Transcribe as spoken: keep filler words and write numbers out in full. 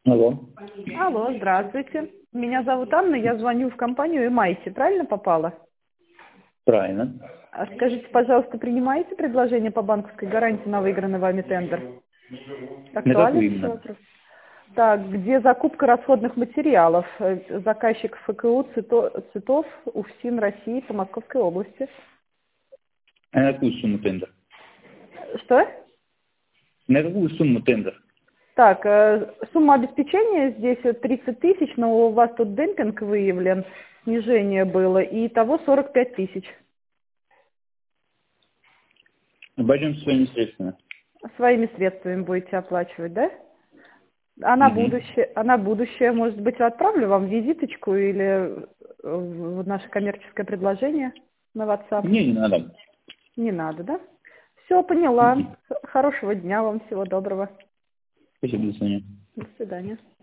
Алло. Алло, здравствуйте. Меня зовут Анна, я звоню в компанию эм ай ти, правильно попала? Правильно. А скажите, пожалуйста, принимаете предложение по банковской гарантии на выигранный вами тендер? На какую Актуален еще именно? вопрос? Так, где закупка расходных материалов? Э, Заказчик эф ка у «Цито- «Цветов» УФСИН России по Московской области. А на какую сумму тендер? Что? На какую сумму тендер? Так, э, сумма обеспечения здесь э, тридцать тысяч, но у вас тут демпинг выявлен, снижение было, и того сорок пять тысяч. Обойдем своими средствами. Своими средствами будете оплачивать, да? А на Угу. будущее, а на будущее, может быть, отправлю вам визиточку или э, в наше коммерческое предложение на WhatsApp? Мне не надо. Не надо, да? Все, поняла. Мгм. Хорошего дня вам, всего доброго. Спасибо, до свидания. До свидания.